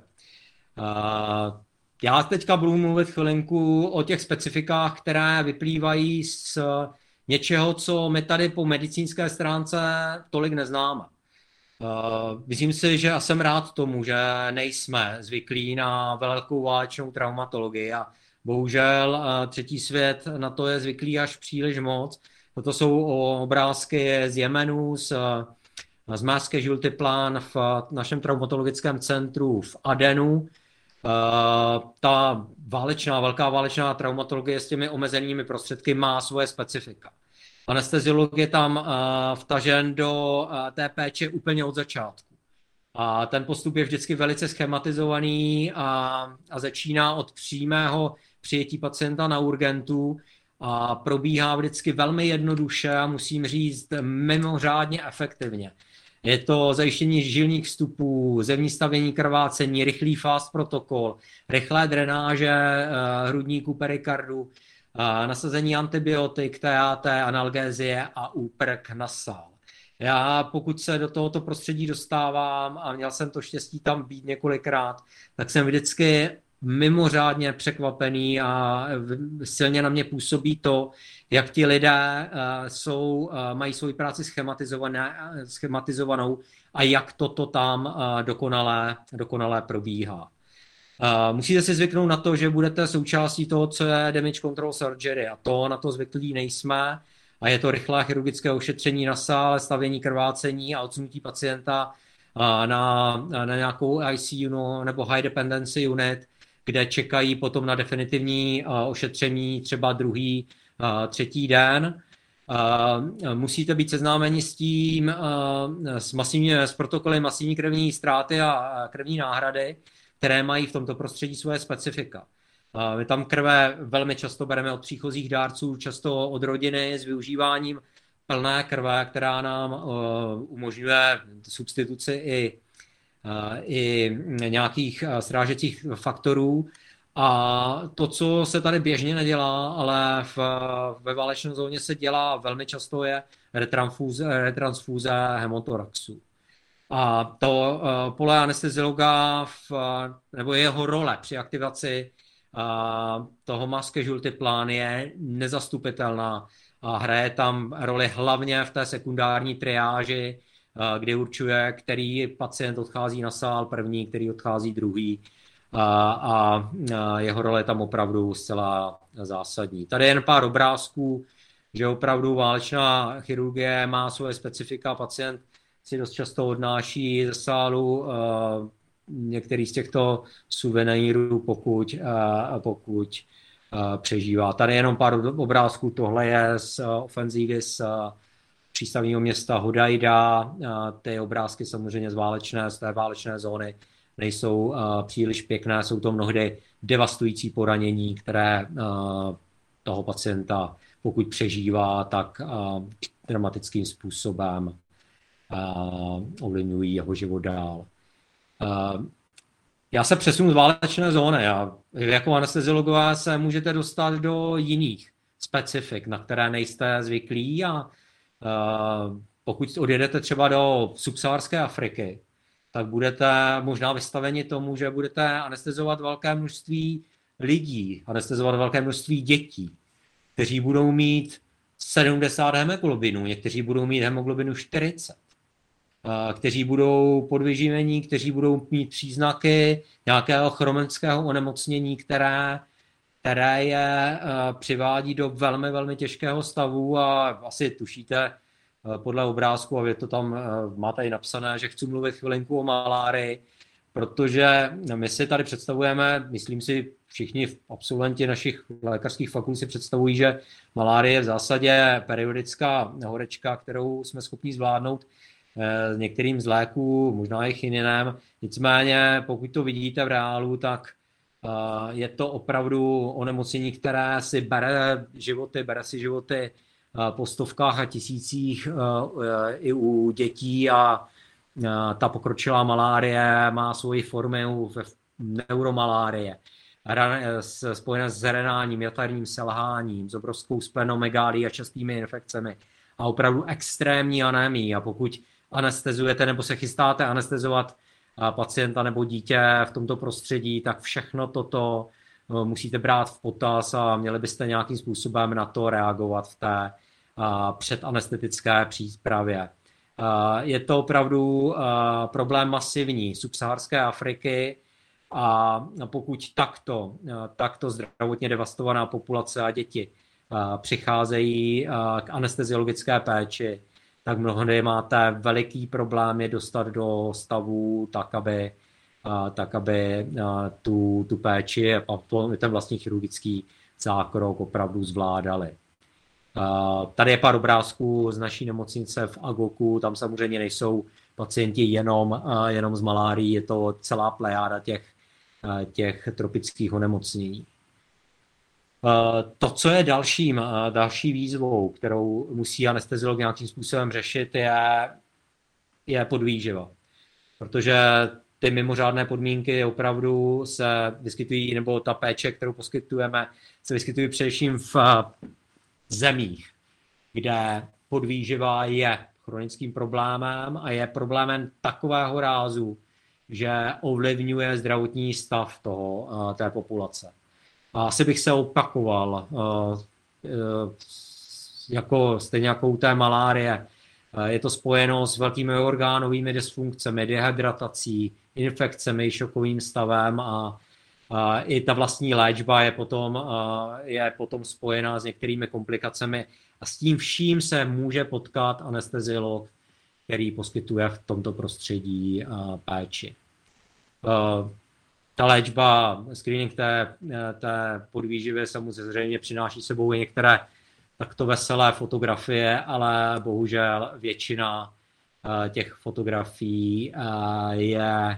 Já teďka budu mluvit chvilinku o těch specifikách, které vyplývají z něčeho, co my tady po medicínské stránce tolik neznáme. Myslím si, že a jsem rád tomu, že nejsme zvyklí na velkou válečnou traumatologii a bohužel třetí svět na to je zvyklý až příliš moc. Toto jsou obrázky z Jemenu, z, z Mass Casualty Plan v našem traumatologickém centru v Adenu. Ta válečná, velká válečná traumatologie s těmi omezenými prostředky má svoje specifika. Anesteziolog je tam vtažen do té péče úplně od začátku. A ten postup je vždycky velice schematizovaný a, a začíná od přímého přijetí pacienta na urgentu a probíhá vždycky velmi jednoduše a musím říct mimořádně efektivně. Je to zajištění žilních vstupů, zevní stavění krvácení, rychlý fast protokol, rychlé drenáže hrudníku, perikardu, nasazení antibiotik, T A T, analgézie a úprk na sál. Já pokud se do tohoto prostředí dostávám a měl jsem to štěstí tam být několikrát, tak jsem vždycky mimořádně překvapený a silně na mě působí to, jak ti lidé jsou, mají svoji práci schematizovanou a jak toto tam dokonale, dokonale probíhá. Musíte si zvyknout na to, že budete součástí toho, co je damage control surgery a to na to zvyklí nejsme a je to rychlé chirurgické ošetření na sále, stavění krvácení a odsunutí pacienta na, na nějakou I C U no, nebo high dependency unit, kde čekají potom na definitivní ošetření třeba druhý, třetí den. Musíte být seznámeni s tím, s, masivní, s protokoly masivní krevní ztráty a krevní náhrady, které mají v tomto prostředí svoje specifika. My tam krve velmi často bereme od příchozích dárců, často od rodiny s využíváním plné krve, která nám umožňuje substituci i, i nějakých strážecích faktorů. A to, co se tady běžně nedělá, ale v, ve válečné zóně se dělá velmi často, je retransfúze, retransfúze hemotoraxu. A to uh, pole anesteziologa v, nebo jeho role při aktivaci uh, toho mass casualty plán je nezastupitelná a hraje tam roli hlavně v té sekundární triáži, uh, kdy určuje, který pacient odchází na sál první, který odchází druhý uh, a uh, jeho role je tam opravdu zcela zásadní. Tady je jen pár obrázků, že opravdu válečná chirurgie má svoje specifika, pacient si dost často odnáší ze sálu uh, některý z těchto suvenýrů, pokud, uh, pokud uh, přežívá. Tady je jenom pár obrázků, tohle je z uh, ofenzívy z uh, přístavního města Hodajda. Uh, ty obrázky samozřejmě z válečné, z té válečné zóny nejsou uh, příliš pěkné, jsou to mnohdy devastující poranění, které uh, toho pacienta, pokud přežívá, tak uh, dramatickým způsobem Uh, ovlivňují jeho život dál. Uh, já se přesunu z válečné zóny. Já, jako anesteziologové se můžete dostat do jiných specifik, na které nejste zvyklí a uh, pokud odjedete třeba do subsaharské Afriky, tak budete možná vystaveni tomu, že budete anestezovat velké množství lidí, anestezovat velké množství dětí, kteří budou mít sedmdesát hemoglobinů, někteří budou mít hemoglobinu čtyřicet. Kteří budou podvyživení, kteří budou mít příznaky nějakého chronického onemocnění, které, které je přivádí do velmi, velmi těžkého stavu a asi tušíte podle obrázku, a je to tam, máte i napsané, že chci mluvit chvilinku o malárii, protože my si tady představujeme, myslím si, všichni absolventi našich lékařských fakult si představují, že malárie je v zásadě periodická horečka, kterou jsme schopni zvládnout s některým z léků, možná i chininem. Nicméně, pokud to vidíte v reálu, tak je to opravdu onemocnění, které si bere životy, bere si životy po stovkách a tisících i u dětí a ta pokročilá malárie má svoji formu ve neuromalárie, spojené s renálním, jaterním selháním, s obrovskou splenomegálií a častými infekcemi a opravdu extrémní anémii. A pokud anestezujete nebo se chystáte anestezovat pacienta nebo dítě v tomto prostředí, tak všechno toto musíte brát v potaz a měli byste nějakým způsobem na to reagovat v té předanestetické přípravě. Je to opravdu problém masivní subsaharské Afriky a pokud takto, takto zdravotně devastovaná populace a děti přicházejí k anesteziologické péči, tak mnohdy máte veliký problém je dostat do stavu tak, aby, tak, aby tu, tu péči a ten vlastní chirurgický zákrok opravdu zvládali. Tady je pár obrázků z naší nemocnice v Agoku, tam samozřejmě nejsou pacienti jenom, jenom z malárií, je to celá plejáda těch, těch tropických onemocnění. To, co je dalším, další výzvou, kterou musí anesteziolog nějakým způsobem řešit, je, je podvýživa. Protože ty mimořádné podmínky opravdu se vyskytují, nebo ta péče, kterou poskytujeme, se vyskytují především v zemích, kde podvýživa je chronickým problémem a je problémem takového rázu, že ovlivňuje zdravotní stav toho, té populace. A asi bych se opakoval, jako, stejně jako u té malárie. Je to spojeno s velkými orgánovými dysfunkcemi, dehydratací, infekcemi, šokovým stavem a, a i ta vlastní léčba je potom, je potom spojená s některými komplikacemi a s tím vším se může potkat anesteziolog, který poskytuje v tomto prostředí péči. Ta léčba, screening té, té podvýživy samozřejmě přináší sebou i některé takto veselé fotografie, ale bohužel většina těch fotografií je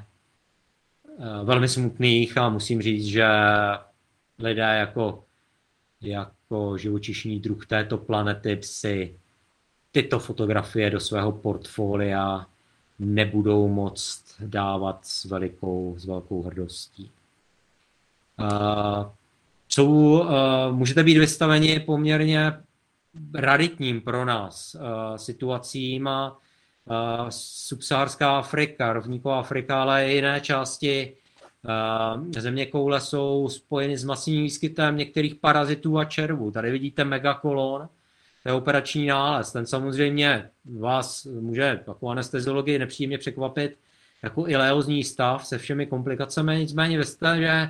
velmi smutných a musím říct, že lidé jako, jako živočišný druh této planety si tyto fotografie do svého portfolia nebudou moct dávat s velikou, s velkou hrdostí. Uh, jsou, uh, můžete být vystaveni poměrně raritním pro nás uh, situacím a uh, subsaharská Afrika, rovníková Afrika, ale i jiné části uh, zeměkoule jsou spojeny s masivním výskytem některých parazitů a červů. Tady vidíte megakolon, to je operační nález. Ten samozřejmě vás může jako anesteziologii nepříjemně překvapit, jako ileozní stav se všemi komplikacemi, nicméně vězte, že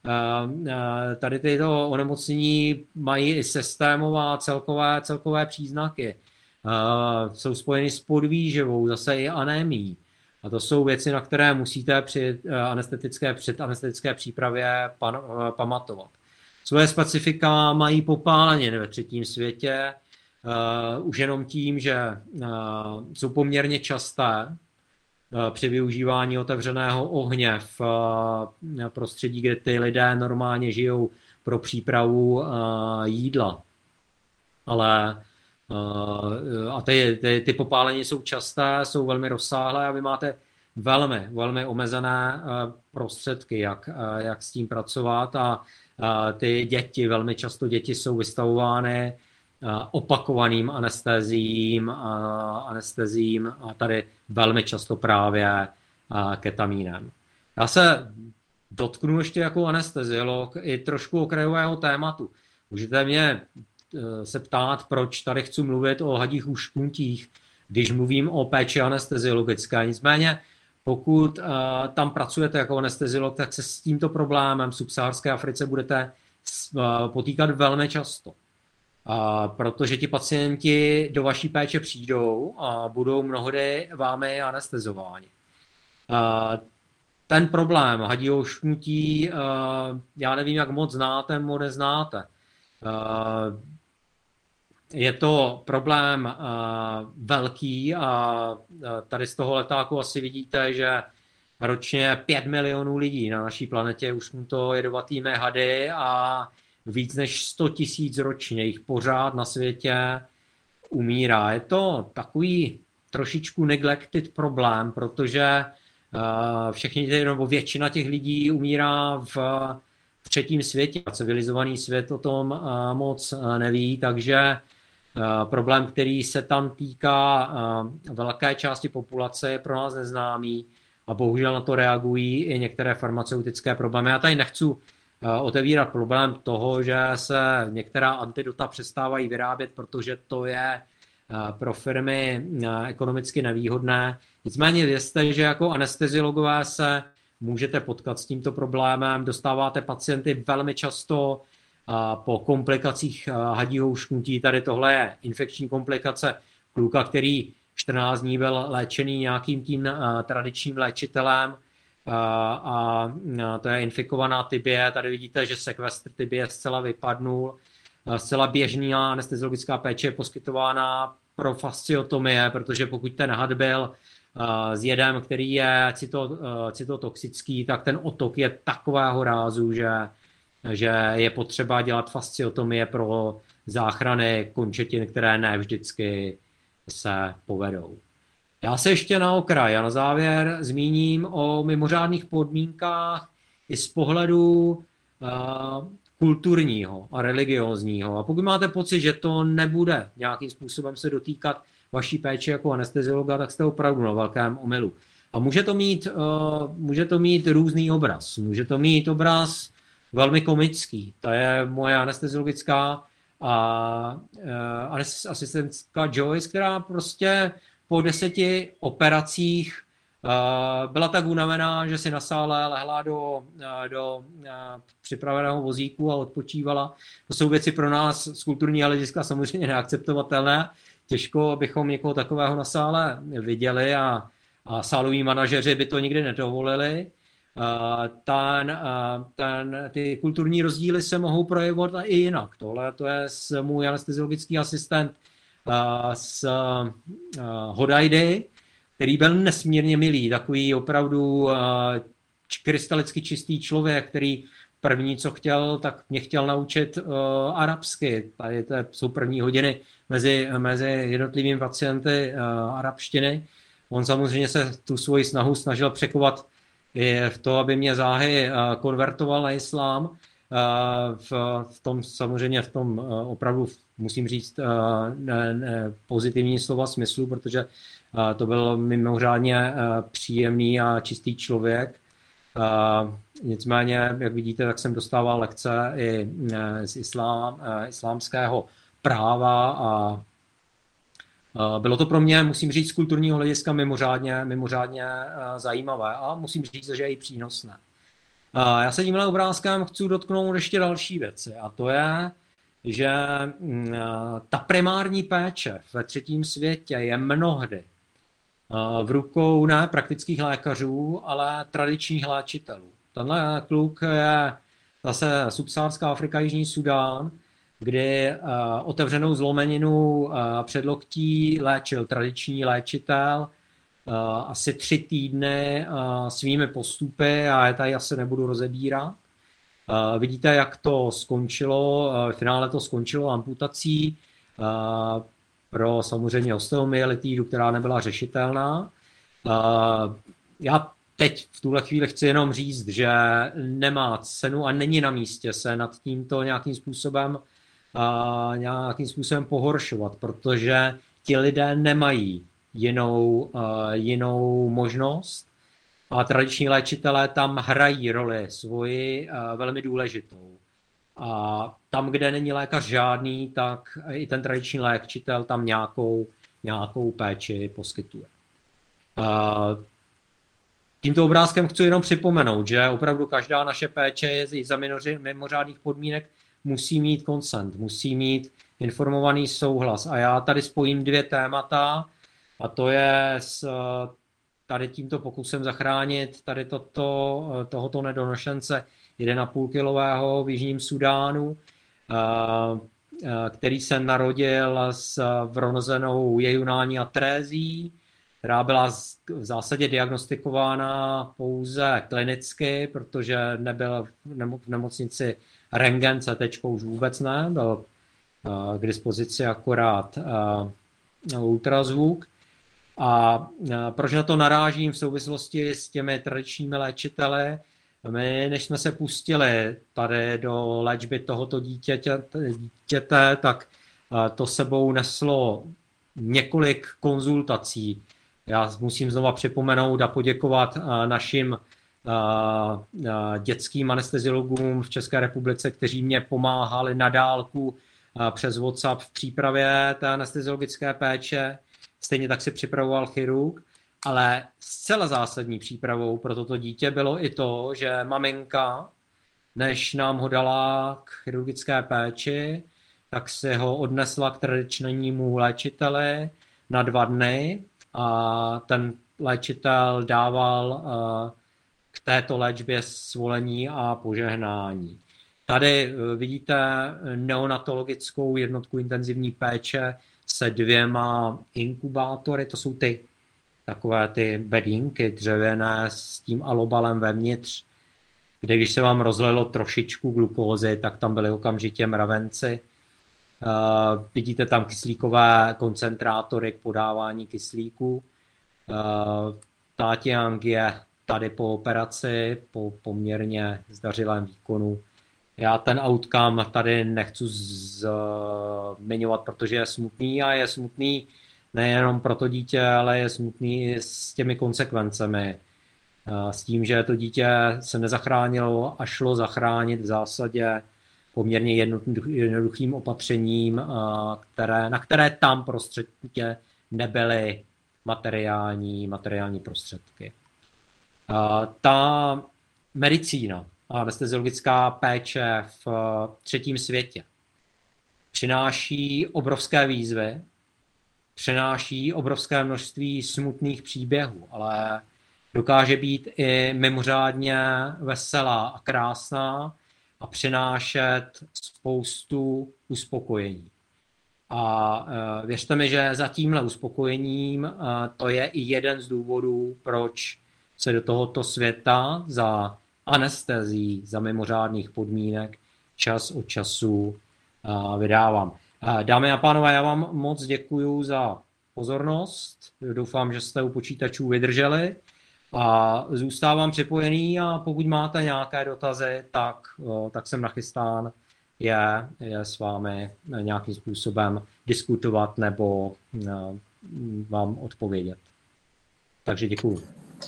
tady tyto onemocnění mají i systémová celkové, celkové příznaky. Jsou spojeny s podvýživou, zase i anémií. A to jsou věci, na které musíte při anestetické, před anestetické přípravě pan, pamatovat. Svoje specifika mají popáleniny ve třetím světě, už jenom tím, že jsou poměrně časté při využívání otevřeného ohně v prostředí, kde ty lidé normálně žijou pro přípravu jídla. Ale a ty, ty, ty popálení jsou časté, jsou velmi rozsáhlé a vy máte velmi, velmi omezené prostředky, jak, jak s tím pracovat a ty děti, velmi často děti jsou vystavovány opakovaným anestezím, anestezím a tady velmi často právě ketamínem. Já se dotknu ještě jako anesteziolog i trošku okrajového tématu. Můžete mě se ptát, proč tady chci mluvit o hadích úšknutích, když mluvím o péči anesteziologické. Nicméně, pokud uh, tam pracujete jako anesteziolog, tak se s tímto problémem v subsaharské Africe budete uh, potýkat velmi často. Uh, protože ti pacienti do vaší péče přijdou a budou mnohdy vámi anestezováni. Uh, ten problém hadího ušknutí, já nevím, jak moc znáte, nebo neznáte. Je to problém velký a tady z toho letáku asi vidíte, že ročně pět milionů lidí na naší planetě ušknuto jedovatými hady a víc než sto tisíc ročně jich pořád na světě umírá. Je to takový trošičku neglected problém, protože všichni, nebo většina těch lidí umírá v, v třetím světě. Civilizovaný svět o tom moc neví, takže problém, který se tam týká velké části populace, je pro nás neznámý a bohužel na to reagují i některé farmaceutické problémy. Já tady nechci otevírat problém toho, že se některá antidota přestávají vyrábět, protože to je pro firmy ekonomicky nevýhodné. Nicméně vězte, že jako anesteziologové se můžete potkat s tímto problémem. Dostáváte pacienty velmi často po komplikacích hadího ušknutí. Tady tohle je infekční komplikace kluka, který čtrnáct dní byl léčený nějakým tím tradičním léčitelem a to je infikovaná tibie. Tady vidíte, že sekvestr tibie zcela vypadnul. Zcela běžná anesteziologická péče je poskytována pro fasciotomie, protože pokud ten had byl s jedem, který je cito, cytotoxický, tak ten otok je takového rázu, že, že je potřeba dělat fasciotomie pro záchrany končetin, které ne vždycky se povedou. Já se ještě na okraj a na závěr zmíním o mimořádných podmínkách i z pohledu uh, kulturního a religiózního. A pokud máte pocit, že to nebude nějakým způsobem se dotýkat vaší péče jako anesteziologa, tak jste opravdu na velkém omylu. A může to mít, uh, může to mít různý obraz. Může to mít obraz velmi komický. To je moje anesteziologická a uh, asistentka Joyce, která prostě po deseti operacích uh, byla tak unavená, že si na sále lehla do, uh, do uh, připraveného vozíku a odpočívala. To jsou věci pro nás z kulturního hlediska samozřejmě neakceptovatelné. Těžko bychom někoho takového na sále viděli a, a sáloví manažeři by to nikdy nedovolili. Uh, ten, uh, ten, ty kulturní rozdíly se mohou projevovat i jinak. Tohle to je můj anesteziologický asistent uh, z uh, Hodajdy, který byl nesmírně milý, takový opravdu uh, krystalicky čistý člověk, který první, co chtěl, tak mě chtěl naučit uh, arabsky. Tady to jsou první hodiny mezi, mezi jednotlivými pacienty uh, arabštiny. On samozřejmě se tu svoji snahu snažil překovat i v to, aby mě záhy uh, konvertoval na islám. Uh, v, v tom samozřejmě v tom uh, opravdu musím říct uh, ne, ne, pozitivní slova smyslu, protože uh, to byl mimořádně uh, příjemný a čistý člověk. Uh, nicméně, jak vidíte, tak jsem dostával lekce i uh, z islám, uh, islámského práva a uh, bylo to pro mě, musím říct, z kulturního hlediska mimořádně, mimořádně uh, zajímavé a musím říct, že je i přínosné. Uh, já se tímhle obrázkem chci dotknout ještě další věci a to je, že uh, ta primární péče ve třetím světě je mnohdy v rukou ne praktických lékařů, ale tradičních léčitelů. Tenhle kluk je zase subsaharská Afrika, Jižní Sudán, kdy uh, otevřenou zlomeninu uh, předloktí léčil tradiční léčitel uh, asi tři týdny uh, svými postupy a já tady asi nebudu rozebírat. Uh, vidíte, jak to skončilo. Uh, v finále to skončilo amputací uh, pro samozřejmě osteomyelitídu, která nebyla řešitelná. Já teď v tuhle chvíli chci jenom říct, že nemá cenu a není na místě se nad tímto nějakým způsobem, nějakým způsobem pohoršovat, protože ti lidé nemají jinou, jinou možnost a tradiční léčitelé tam hrají roli svoji velmi důležitou. A tam, kde není lékař žádný, tak i ten tradiční léčitel tam nějakou, nějakou péči poskytuje. Tímto obrázkem chci jenom připomenout, že opravdu každá naše péče i za mimořádných podmínek musí mít consent, musí mít informovaný souhlas. A já tady spojím dvě témata, a to je tady tímto pokusem zachránit tady toto, tohoto nedonošence jeden a půl kilového v Jižním Sudánu, který se narodil s vrozenou jejunální atrézií, která byla v zásadě diagnostikována pouze klinicky, protože nebyl v nemocnici rentgen, C T už vůbec ne, byl k dispozici akorát ultrazvuk. A proč na to narážím v souvislosti s těmi tradičními léčiteli? My, než jsme se pustili tady do léčby tohoto dítěte, dítěte tak to sebou neslo několik konzultací. Já musím znova připomenout a poděkovat našim dětským anesteziologům v České republice, kteří mě pomáhali na dálku přes WhatsApp v přípravě té anesteziologické péče. Stejně tak si připravoval chirurg, ale zcela zásadní přípravou pro toto dítě bylo i to, že maminka, než nám ho dala k chirurgické péči, tak si ho odnesla k tradičnímu léčiteli na dva dny a ten léčitel dával k této léčbě svolení a požehnání. Tady vidíte neonatologickou jednotku intenzivní péče se dvěma inkubátory, to jsou ty takové ty bedínky dřevěné s tím alobalem vevnitř, kde když se vám rozlilo trošičku glukózy, tak tam byly okamžitě mravenci. Uh, vidíte tam kyslíkové koncentrátory k podávání kyslíku. Uh, Tátiang je tady po operaci, po poměrně zdařilém výkonu. Já ten outcome tady nechci zmiňovat, protože je smutný a je smutný nejenom pro to dítě, ale je smutný i s těmi konsekvencemi. S tím, že to dítě se nezachránilo a šlo zachránit v zásadě poměrně jednoduchým opatřením, které, na které tam prostředně nebyly materiální, materiální prostředky. Ta medicína a anesteziologická péče v třetím světě přináší obrovské výzvy, přináší obrovské množství smutných příběhů, ale dokáže být i mimořádně veselá a krásná a přinášet spoustu uspokojení. A věřte mi, že za tímhle uspokojením to je i jeden z důvodů, proč se do tohoto světa za anestezí, za mimořádných podmínek čas od času vydávám. Dámy a pánové, já vám moc děkuju za pozornost. Doufám, že jste u počítačů vydrželi a zůstávám připojený a pokud máte nějaké dotazy, tak, tak jsem nachystán je, je s vámi nějakým způsobem diskutovat nebo vám odpovědět. Takže děkuju.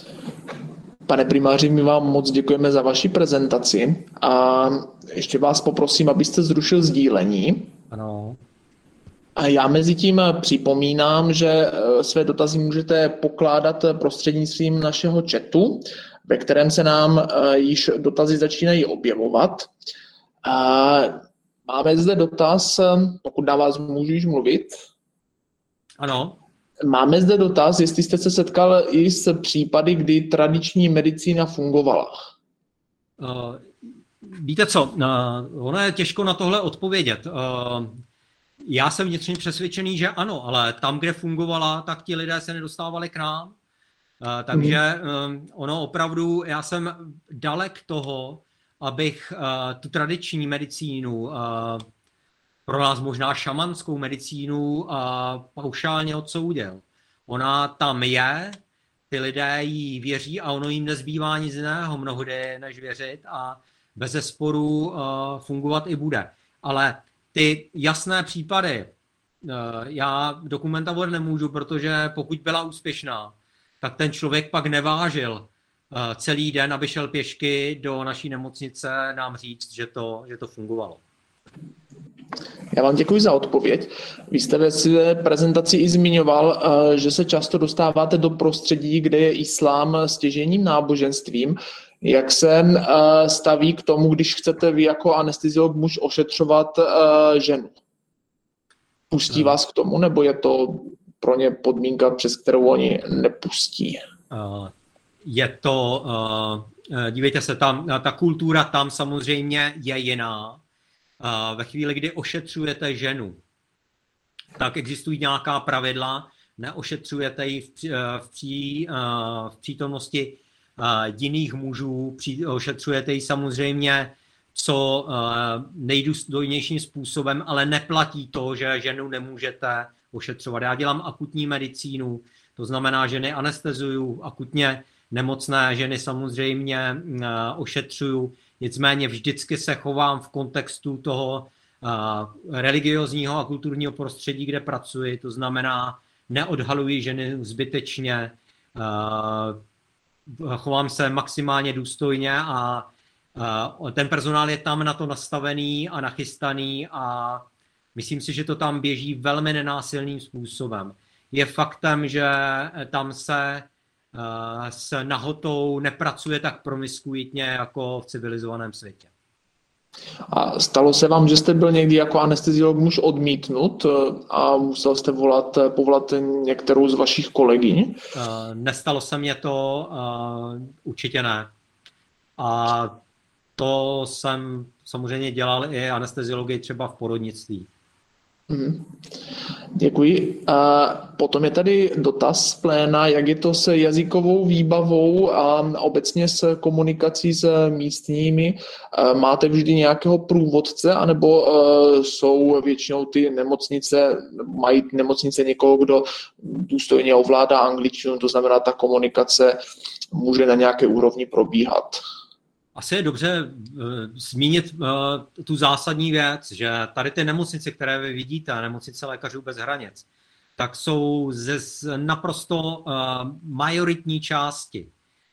Pane primáři, my vám moc děkujeme za vaši prezentaci a ještě vás poprosím, abyste zrušil sdílení. Ano. A já mezi tím připomínám, že své dotazy můžete pokládat prostřednictvím našeho chatu, ve kterém se nám již dotazy začínají objevovat. A máme zde dotaz, pokud na vás můžu již mluvit. Ano. Máme zde dotaz, jestli jste se setkal i s případy, kdy tradiční medicína fungovala. Uh, víte co, uh, ono je těžko na tohle odpovědět. Uh, já jsem vnitřně přesvědčený, že ano, ale tam, kde fungovala, tak ti lidé se nedostávali k nám. Uh, takže um, ono opravdu, já jsem dalek toho, abych uh, tu tradiční medicínu, uh, pro nás možná šamanskou medicínu, uh, paušálně odsoudil. Ona tam je, ty lidé jí věří a ono jim nezbývá nic jiného mnohdy, než věřit a bezesporu uh, fungovat i bude. Ale ty jasné případy uh, já dokumentovat nemůžu, protože pokud byla úspěšná, tak ten člověk pak nevážil uh, celý den, aby šel pěšky do naší nemocnice nám říct, že to, že to fungovalo. Já vám děkuji za odpověď. Vy jste ve své prezentaci i zmiňoval, že se často dostáváte do prostředí, kde je islám stěžejním náboženstvím. Jak se staví k tomu, když chcete vy jako anesteziolog muž ošetřovat ženu? Pustí vás k tomu, nebo je to pro ně podmínka, přes kterou oni nepustí? Je to, dívejte se, tam, ta kultura tam samozřejmě je jiná. Ve chvíli, kdy ošetřujete ženu, tak existují nějaká pravidla, neošetřujete ji v, v, pří, v přítomnosti jiných mužů, ošetřujete ji samozřejmě co nejdůstojnějším způsobem, ale neplatí to, že ženu nemůžete ošetřovat. Já dělám akutní medicínu, to znamená, že neanestezuju akutně nemocné ženy, samozřejmě ošetřuju, nicméně vždycky se chovám v kontextu toho religiozního a kulturního prostředí, kde pracuji, to znamená, neodhaluji ženy zbytečně, chovám se maximálně důstojně a ten personál je tam na to nastavený a nachystaný a myslím si, že to tam běží velmi nenásilným způsobem. Je faktem, že tam se s nahotou nepracuje tak promiskuitně jako v civilizovaném světě. A stalo se vám, že jste byl někdy jako anesteziolog muž odmítnut a musel jste volat, povolat některou z vašich kolegyň? Nestalo se mně to, určitě ne. A to jsem samozřejmě dělal i anesteziologii třeba v porodnictví. Hmm. Děkuji. A potom je tady dotaz z pléna, jak je to s jazykovou výbavou a obecně s komunikací s místními. Máte vždy nějakého průvodce, anebo jsou většinou ty nemocnice, mají nemocnice někoho, kdo důstojně ovládá angličtinu, to znamená, ta komunikace může na nějaké úrovni probíhat? Asi je dobře uh, zmínit uh, tu zásadní věc, že tady ty nemocnice, které vy vidíte, nemocnice Lékařů bez hranic, tak jsou ze naprosto uh, majoritní části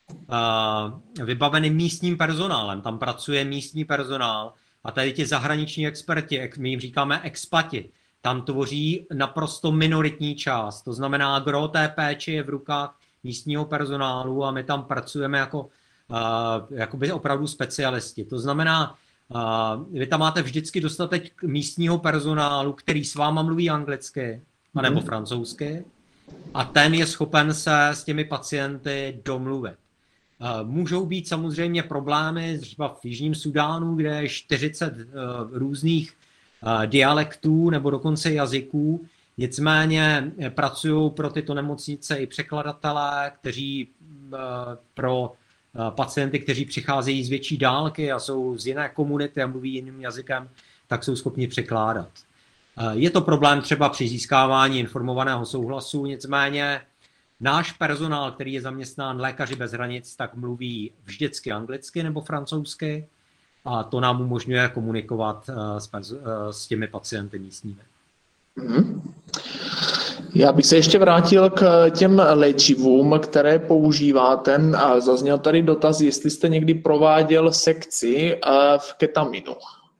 uh, vybaveny místním personálem. Tam pracuje místní personál a tady ti zahraniční experti, my jim říkáme expati, tam tvoří naprosto minoritní část. To znamená, gro té péče je v rukách místního personálu a my tam pracujeme jako Uh, jakoby opravdu specialisti. To znamená, uh, vy tam máte vždycky dostatek místního personálu, který s váma mluví anglicky anebo mm. francouzsky a ten je schopen se s těmi pacienty domluvit. Uh, můžou být samozřejmě problémy třeba v Jižním Sudánu, kde je čtyřicet uh, různých uh, dialektů nebo dokonce jazyků. Nicméně pracují pro tyto nemocnice i překladatelé, kteří uh, pro pacienty, kteří přicházejí z větší dálky a jsou z jiné komunity a mluví jiným jazykem, tak jsou schopni překládat. Je to problém třeba při získávání informovaného souhlasu, nicméně náš personál, který je zaměstnán Lékaři bez hranic, tak mluví vždycky anglicky nebo francouzsky a to nám umožňuje komunikovat s, s těmi pacienty místními. Mm-hmm. Já bych se ještě vrátil k těm léčivům, které používáte. A zazněl tady dotaz, jestli jste někdy prováděl sekci v ketaminu.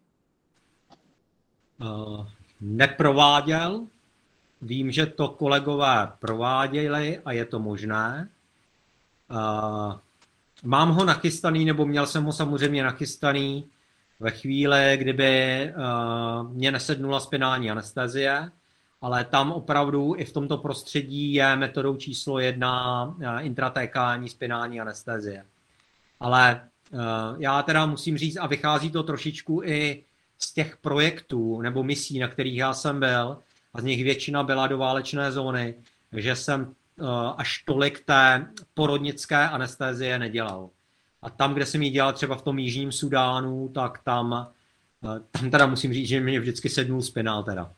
Uh, neprováděl. Vím, že to kolegové prováděli a je to možné. Uh, mám ho nachystaný, nebo měl jsem ho samozřejmě nachystaný ve chvíli, kdyby uh, mě nesednula spinální anestezie, ale tam opravdu i v tomto prostředí je metodou číslo jedna intratékální spinální anestezie. Ale uh, já teda musím říct, a vychází to trošičku i z těch projektů nebo misí, na kterých já jsem byl, a z nich většina byla do válečné zóny, že jsem uh, až tolik té porodnické anestezie nedělal. A tam, kde jsem ji dělal třeba v tom Jižním Sudánu, tak tam, uh, tam teda musím říct, že mě vždycky sednul spinál teda.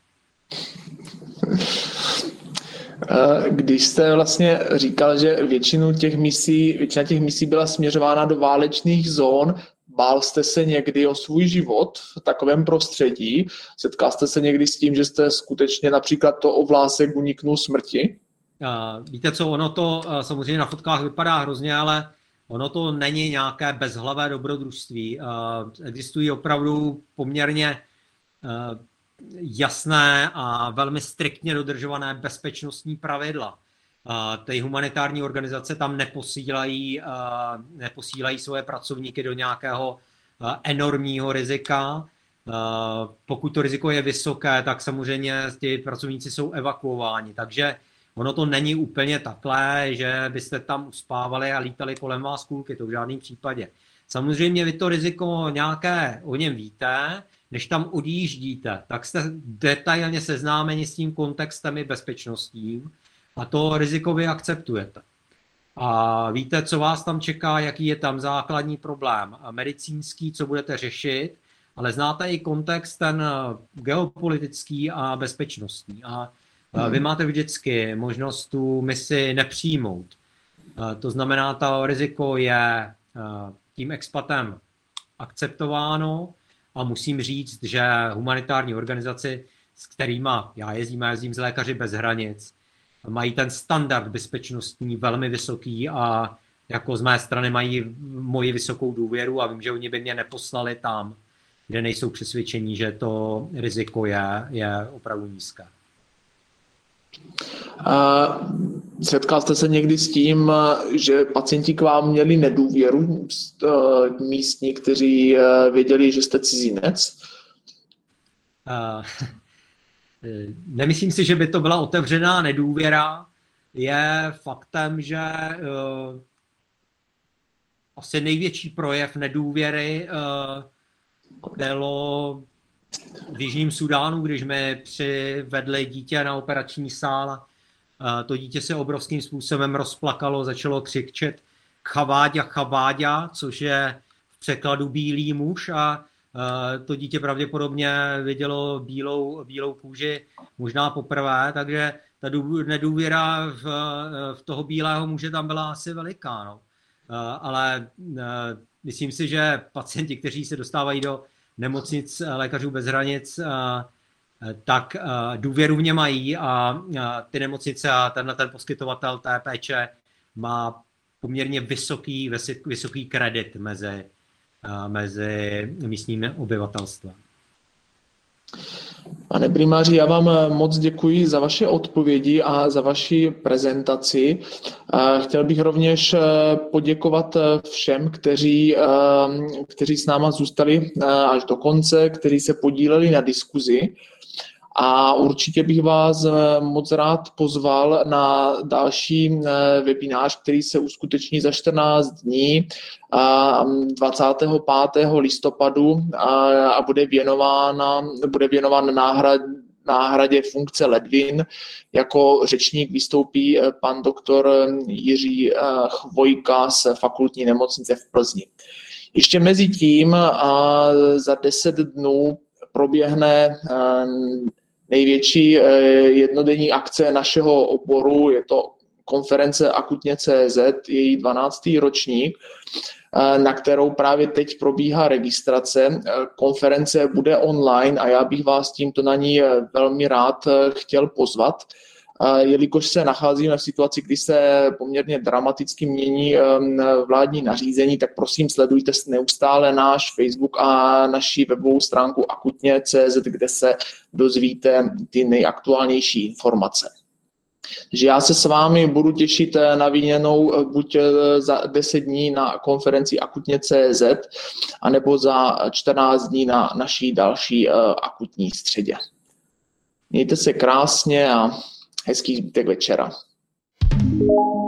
Když jste vlastně říkal, že většinu těch misí, většina těch misí byla směřována do válečných zón, bál jste se někdy o svůj život v takovém prostředí? Setkal jste se někdy s tím, že jste skutečně například to ovlásek uniknul smrti? Víte co, ono to samozřejmě na fotkách vypadá hrozně, ale ono to není nějaké bezhlavé dobrodružství. Existují opravdu poměrně jasné a velmi striktně dodržované bezpečnostní pravidla. Ty humanitární organizace tam neposílají, neposílají svoje pracovníky do nějakého enormního rizika. Pokud to riziko je vysoké, tak samozřejmě ti pracovníci jsou evakuováni. Takže ono to není úplně takhle, že byste tam uspávali a lítali kolem vás kulky, to v žádném případě. Samozřejmě vy to riziko nějaké o něm víte, než tam odjíždíte, tak jste detailně seznámeni s tím kontextem i bezpečnostním a to riziko vy akceptujete. A víte, co vás tam čeká, jaký je tam základní problém medicínský, co budete řešit, ale znáte i kontext ten geopolitický a bezpečnostní. A vy máte vždycky možnost tu misi nepřijmout. To znamená, to riziko je tím expatem akceptováno a musím říct, že humanitární organizaci, s kterými já jezdím a jezdím z Lékaři bez hranic, mají ten standard bezpečnostní velmi vysoký a jako z mé strany mají moji vysokou důvěru a vím, že oni by mě neposlali tam, kde nejsou přesvědčení, že to riziko je, je opravdu nízké. A setkal jste se někdy s tím, že pacienti k vám měli nedůvěru, místní, kteří věděli, že jste cizinec? Uh, nemyslím si, že by to byla otevřená nedůvěra. Je faktem, že uh, asi největší projev nedůvěry uh, bylo v Jižním Sudánu, když mi přivedli dítě na operační sál. To dítě se obrovským způsobem rozplakalo, začalo křičet chaváďa, chaváďa, což je v překladu bílý muž a to dítě pravděpodobně vidělo bílou, bílou kůži možná poprvé, takže ta nedůvěra v, v toho bílého muže tam byla asi veliká. No. Ale myslím si, že pacienti, kteří se dostávají do nemocnic Lékařů bez hranic, tak důvěru v ně mají a ty nemocnice a tenhle ten poskytovatel té péče má poměrně vysoký, vysoký kredit mezi, mezi místním obyvatelstvem. Pane primáři, já vám moc děkuji za vaše odpovědi a za vaši prezentaci. Chtěl bych rovněž poděkovat všem, kteří, kteří s náma zůstali až do konce, kteří se podíleli na diskuzi. A určitě bych vás moc rád pozval na další webinář, který se uskuteční za čtrnáct dní dvacátého pátého listopadu a bude věnována, bude věnován náhrad, náhradě funkce ledvin. Jako řečník vystoupí pan doktor Jiří Chvojka z Fakultní nemocnice v Plzni. Ještě mezi tím za deset dnů proběhne největší jednodenní akce našeho oboru, je to konference Akutně tečka cé zet, její dvanáctý ročník, na kterou právě teď probíhá registrace. Konference bude online a já bych vás tímto na ní velmi rád chtěl pozvat, jelikož se nacházíme v situaci, kdy se poměrně dramaticky mění vládní nařízení, tak prosím sledujte neustále náš Facebook a naši webovou stránku akutně tečka cé zet, kde se dozvíte ty nejaktuálnější informace. Takže já se s vámi budu těšit na výměnou buď za deset dní na konferenci akutně tečka cé zet, anebo za čtrnáct dní na naší další akutní středě. Mějte se krásně a hezký zbytek večera.